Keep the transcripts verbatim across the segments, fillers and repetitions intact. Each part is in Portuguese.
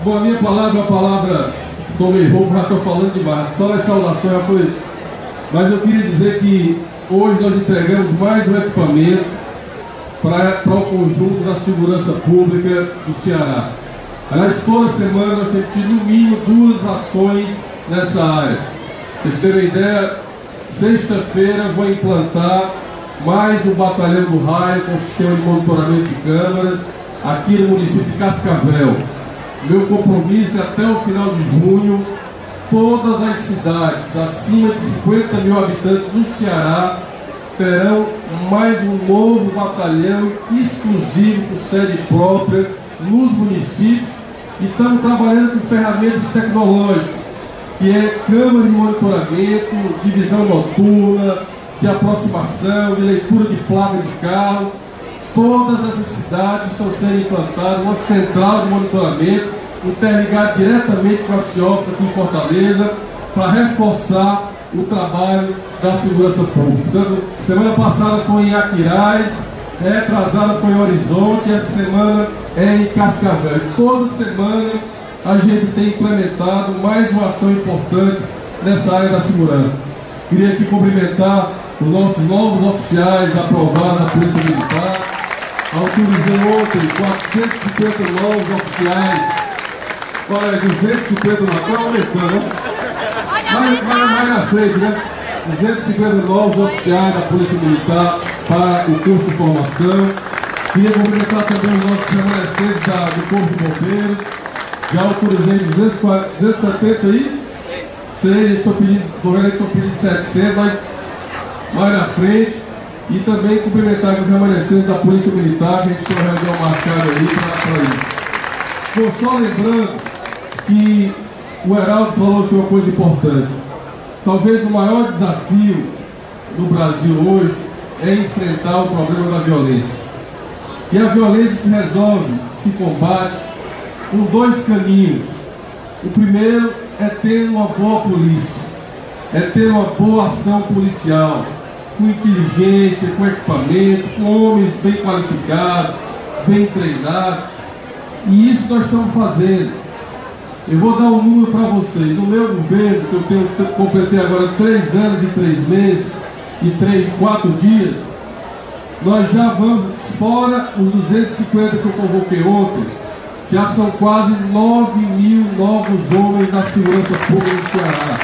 Bom, a minha palavra, a palavra tomei roupa, já estou falando demais, só nas saudações já foi. Mas eu queria dizer que hoje nós entregamos mais um equipamento para, para o conjunto da segurança pública do Ceará. Aliás, toda semana nós temos tido no mínimo duas ações nessa área. Vocês terem uma ideia, sexta-feira vou implantar mais um batalhão do raio com sistema de monitoramento de câmeras aqui no município de Cascavel. Meu compromisso é até o final de junho, todas as cidades acima de cinquenta mil habitantes do Ceará terão mais um novo batalhão exclusivo com sede própria nos municípios, e estamos trabalhando com ferramentas tecnológicas, que é câmera de monitoramento, de visão noturna, de aproximação, de leitura de placa de carros. Todas essas cidades estão sendo implantadas uma central de monitoramento interligada diretamente com a CIOPS aqui em Fortaleza para reforçar o trabalho da segurança pública. Portanto, semana passada foi em Aquiraz, retrasada foi em Horizonte, essa semana é em Cascavel. E toda semana a gente tem implementado mais uma ação importante nessa área da segurança. Queria aqui cumprimentar os nossos novos oficiais aprovados na Polícia Militar. Autorizei ontem quatrocentos e cinquenta novos oficiais. Olha, duzentos e cinquenta na conta, aumentando, né? Mais, mais, mais na frente, né? duzentos e cinquenta novos oficiais da Polícia Militar para o curso de formação. Queria cumprimentar também os nossos remanescentes da, do Corpo de Bombeiros. Já autorizei duzentos e setenta e seis, estou pedindo, estou vendo que estou pedindo setecentos, mas mais na frente. E também cumprimentar os remanescentes da Polícia Militar, que a gente tem uma reunião marcada aí para isso. Estou só lembrando que o Heraldo falou que é uma coisa importante. Talvez o maior desafio no Brasil hoje é enfrentar o problema da violência. E a violência se resolve, se combate com dois caminhos. O primeiro é ter uma boa polícia, é ter uma boa ação policial, com inteligência, com equipamento, com homens bem qualificados, bem treinados. E isso nós estamos fazendo. Eu vou dar um número para vocês. No meu governo, que eu tenho, completei agora três anos e três meses e três, quatro dias, nós já vamos, fora os duzentos e cinquenta que eu convoquei ontem, já são quase nove mil novos homens da segurança pública do Ceará.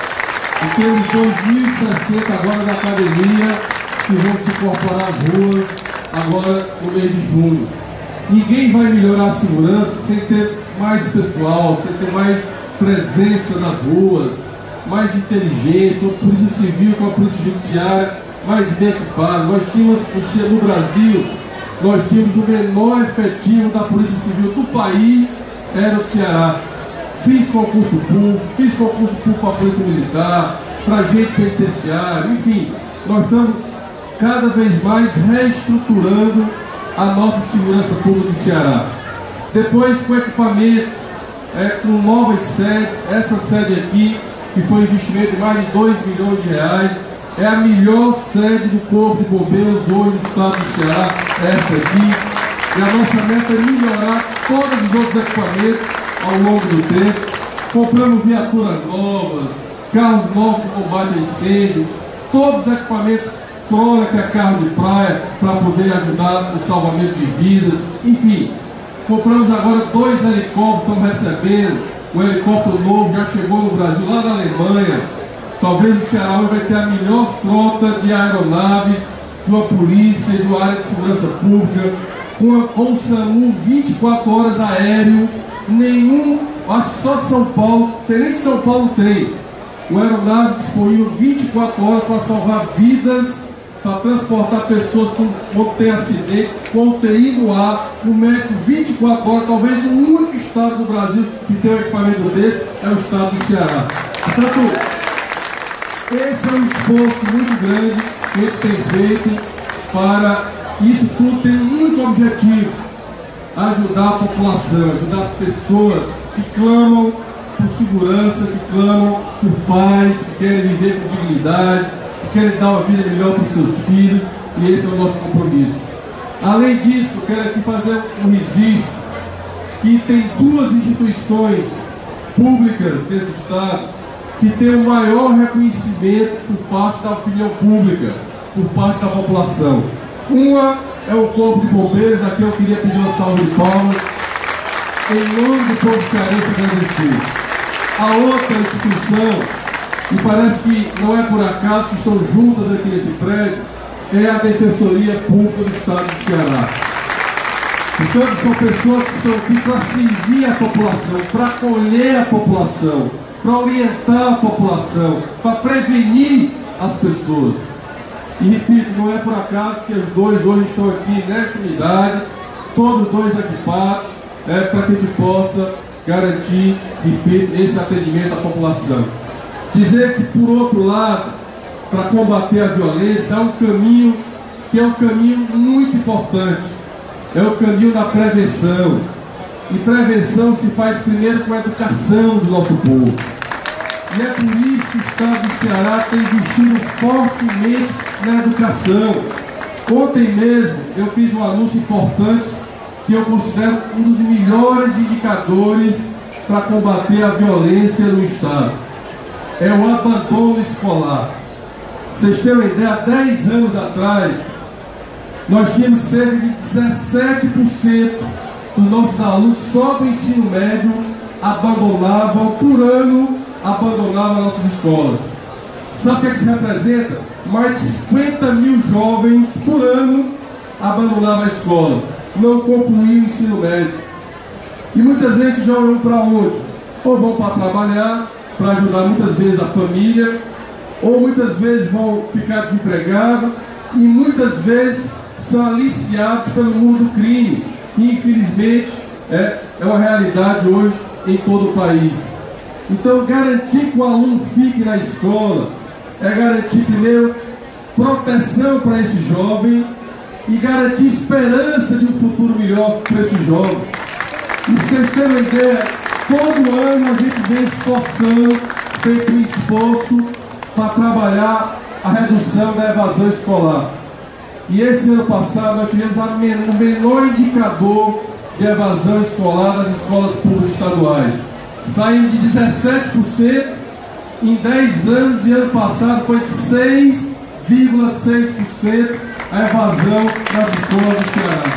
E temos dois mil e sessenta agora na academia que vão se incorporar às ruas agora no mês de junho. Ninguém vai melhorar a segurança sem ter mais pessoal, sem ter mais presença nas ruas, mais inteligência, uma polícia civil com a polícia judiciária mais bem equipada. Nós tínhamos, no Brasil, nós tínhamos o menor efetivo da polícia civil do país, era o Ceará. Fiz concurso público, fiz concurso público para a polícia militar, para agente penitenciário, enfim, nós estamos cada vez mais reestruturando a nossa segurança pública do Ceará. Depois com equipamentos, é, com novas sedes, essa sede aqui, que foi um investimento de mais de dois milhões de reais, é a melhor sede do Corpo de Bombeiros hoje no estado do Ceará, essa aqui. E a nossa meta é melhorar todos os outros equipamentos ao longo do tempo. Compramos viaturas novas, carros novos de combate a incêndio, todos os equipamentos Troller, que é carro de praia, para poder ajudar no salvamento de vidas. Enfim, compramos agora dois helicópteros, estamos recebendo. O helicóptero novo já chegou no Brasil, lá da Alemanha. Talvez o Ceará vai ter a melhor frota de aeronaves, de uma polícia, de uma área de segurança pública, com, a, com o SAMU vinte e quatro horas aéreo. Nenhum, acho que só São Paulo, sei nem se São Paulo tem. O aeronave disponível vinte e quatro horas para salvar vidas, para transportar pessoas que vão ter acidente, com U T I no ar, com médico vinte e quatro horas. Talvez o único estado do Brasil que tem um equipamento desse é o estado do Ceará. Portanto, esse é um esforço muito grande que a gente tem feito para isso tudo. Tem um único objetivo: ajudar a população, ajudar as pessoas que clamam por segurança, que clamam por paz, que querem viver com dignidade, que querem dar uma vida melhor para os seus filhos, e esse é o nosso compromisso. Além disso, quero aqui fazer um registro que tem duas instituições públicas desse estado que tem o maior reconhecimento por parte da opinião pública, por parte da população. Uma é o Corpo de Bombeiros, aqui eu queria pedir uma salva de palmas, em nome do povo cearense agradecer. A outra instituição, e parece que não é por acaso que estão juntas aqui nesse prédio, é a Defensoria Pública do Estado do Ceará. Portanto, são pessoas que estão aqui para servir a população, para acolher a população, para orientar a população, para prevenir as pessoas. E repito, não é por acaso que os dois hoje estão aqui nesta unidade, todos dois equipados, é, para que a gente possa garantir, repito, esse atendimento à população. Dizer que, por outro lado, para combater a violência, é um caminho que é um caminho muito importante. É o caminho da prevenção. E prevenção se faz primeiro com a educação do nosso povo. E é por isso que o Estado do Ceará tem investido fortemente na educação. Ontem mesmo eu fiz um anúncio importante que eu considero um dos melhores indicadores para combater a violência no Estado. É o abandono escolar. Vocês têm uma ideia, há dez anos atrás, nós tínhamos cerca de dezessete por cento dos nossos alunos só do ensino médio abandonavam, por ano, abandonavam nossas escolas. Sabe o que, é que isso representa? Mais de cinquenta mil jovens por ano abandonavam a escola, não concluíam o ensino médio. E muitas vezes jogam para onde? Ou vão para trabalhar, para ajudar muitas vezes a família, ou muitas vezes vão ficar desempregados, e muitas vezes são aliciados pelo mundo do crime, que infelizmente é, é uma realidade hoje em todo o país. Então, garantir que o aluno fique na escola é garantir primeiro proteção para esse jovem e garantir esperança de um futuro melhor para esse jovem. E para vocês terem uma ideia, todo ano a gente vem esforçando, feito um esforço para trabalhar a redução da evasão escolar. E esse ano passado nós tivemos o menor indicador de evasão escolar das escolas públicas estaduais. Saímos de dezessete por cento em dez anos e ano passado foi de seis vírgula seis por cento a evasão das escolas do Ceará.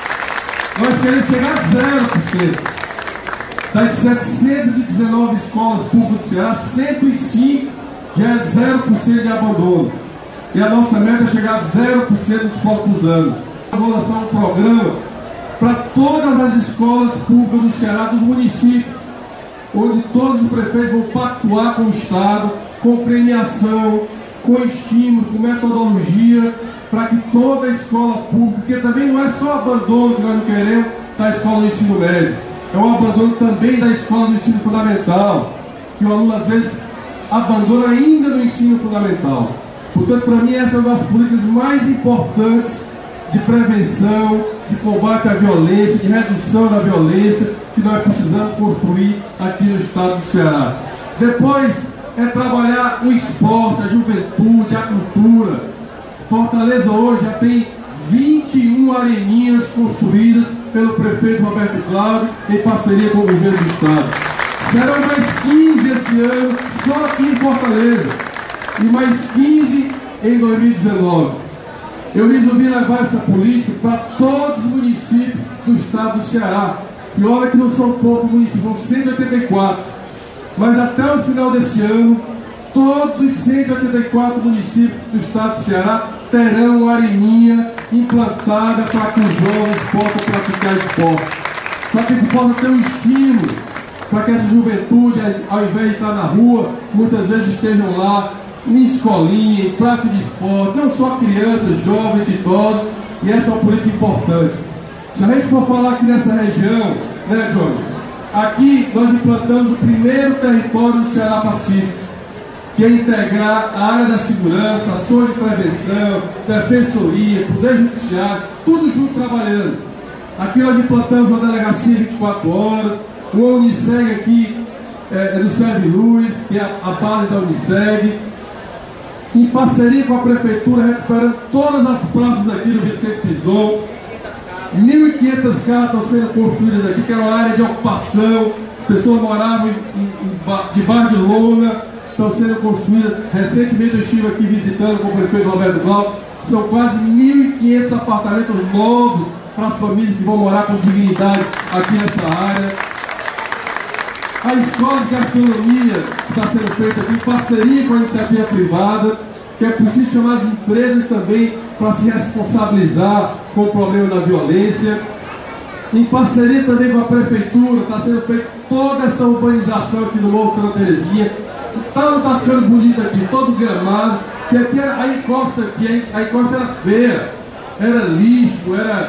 Nós queremos chegar a zero por cento. Das setecentas e dezenove escolas públicas do Ceará, cento e cinco já é zero por cento de abandono. E a nossa meta é chegar a zero por cento nos próximos anos. Eu vou lançar um programa para todas as escolas públicas do Ceará, dos municípios, onde todos os prefeitos vão pactuar com o Estado, com premiação, com estímulo, com metodologia, para que toda a escola pública, porque também não é só abandono que nós não queremos da escola do ensino médio, é um abandono também da escola do ensino fundamental, que o aluno às vezes abandona ainda no ensino fundamental. Portanto, para mim, essa é uma das políticas mais importantes de prevenção, de combate à violência, de redução da violência, que nós precisamos construir aqui no estado do Ceará. Depois, é trabalhar o esporte, a juventude, a cultura. Fortaleza hoje já tem vinte e uma areninhas construídas pelo prefeito Roberto Cláudio, em parceria com o governo do estado. Serão mais quinze esse ano, só aqui em Fortaleza, e mais quinze em dois mil e dezenove. Eu resolvi levar essa política para todos os municípios do estado do Ceará. E olha que não são poucos municípios, são cento e oitenta e quatro. Mas até o final desse ano, todos os cento e oitenta e quatro municípios do estado do Ceará terão uma areninha implantada para que os jovens possam praticar esporte. Para que a gente possa ter um estímulo, para que essa juventude, ao invés de estar na rua, muitas vezes estejam lá em escolinha, em prática de esporte, não só crianças, jovens, idosos, e essa é uma política importante. Se a gente for falar aqui nessa região, né, Johnny? Aqui nós implantamos o primeiro território do Ceará Pacífico, que é integrar a área da segurança, ações de prevenção, defensoria, poder judiciário, tudo junto trabalhando. Aqui nós implantamos uma delegacia vinte e quatro horas, uma Uniceg aqui é, é do Sérgio Luiz, que é a, a base da Uniceg, em parceria com a prefeitura, recuperando todas as praças aqui do Vicente Pison, mil e quinhentas casas estão sendo construídas aqui, que era uma área de ocupação, pessoas moravam em, em, em, debaixo de lona, estão sendo construídas. Recentemente eu estive aqui visitando com o prefeito Roberto Glauco, são quase mil e quinhentos apartamentos novos para as famílias que vão morar com dignidade aqui nessa área. A escola de gastronomia está sendo feita aqui em parceria com a iniciativa privada, que é preciso chamar as empresas também para se responsabilizar com o problema da violência. Em parceria também com a prefeitura, está sendo feita toda essa urbanização aqui no Morro Santa Terezinha. Tá, não está ficando bonito aqui, todo gramado, que aqui era, a encosta aqui, a encosta era feia, era lixo, era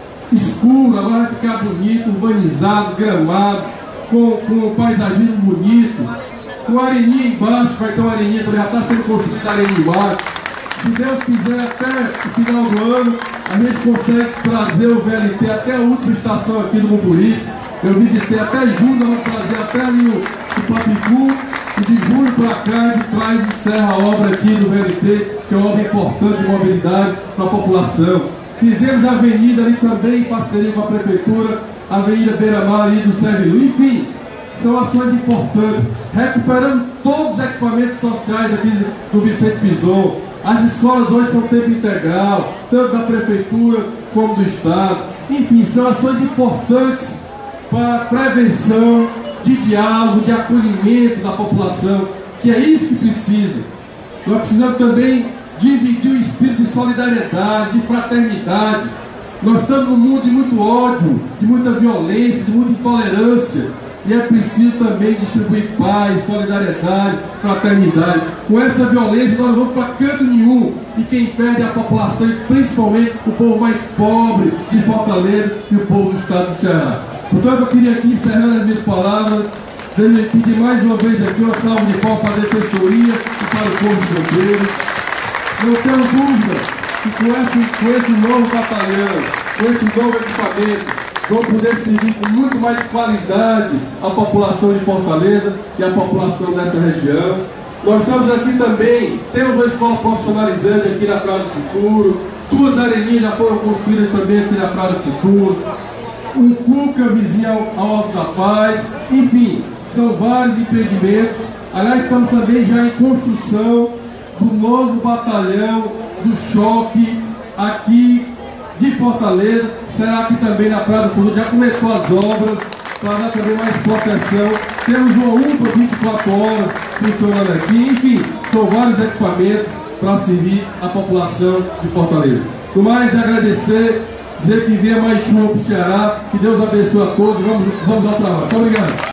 escuro, agora vai ficar bonito, urbanizado, gramado, com, com um paisagismo bonito, com areninha embaixo, vai ter uma areninha, já está sendo construída a areninha embaixo. Se Deus quiser, até o final do ano, a gente consegue trazer o V L T até a última estação aqui do Mucuri. Eu visitei até junho, nós vamos trazer até ali o, o Papicu. E de julho para cá, a gente traz e encerra a obra aqui do V L T, que é uma obra importante de mobilidade para a população. Fizemos a avenida ali também em parceria com a prefeitura, a Avenida Beira-Mar ali do Servilu. Enfim, são ações importantes. Recuperando todos os equipamentos sociais aqui do Vicente Pison. As escolas hoje são tempo integral, tanto da prefeitura como do Estado. Enfim, são ações importantes para a prevenção, de diálogo, de acolhimento da população, que é isso que precisa. Nós precisamos também dividir o espírito de solidariedade, de fraternidade. Nós estamos num mundo de muito ódio, de muita violência, de muita intolerância, e é preciso também distribuir paz, solidariedade, fraternidade. Com essa violência nós não vamos para canto nenhum, e quem perde é a população, e principalmente o povo mais pobre de Fortaleza e o povo do estado do Ceará. Portanto, eu queria aqui, encerrando as minhas palavras, pedir mais uma vez aqui uma salva de palmas para a Defensoria e para o povo de Campeiro. Não tenho dúvida que com esse, com esse novo batalhão, com esse novo equipamento, vão poder servir com muito mais qualidade a população de Fortaleza e a população dessa região. Nós estamos aqui também, temos uma escola profissionalizante aqui na Praia do Futuro, duas areninhas já foram construídas também aqui na Praia do Futuro, um Cuca vizinho ao, ao Alto da Paz, enfim, são vários empreendimentos. Aliás, estamos também já em construção do novo batalhão do choque aqui de Fortaleza, será aqui também na Praia do Futuro, já começou as obras, para dar também mais proteção. Temos uma U P A vinte e quatro horas funcionando aqui, enfim, são vários equipamentos para servir a população de Fortaleza. No mais, agradecer, dizer que venha mais chuva para o Ceará, que Deus abençoe a todos, vamos, vamos ao trabalho. Muito obrigado.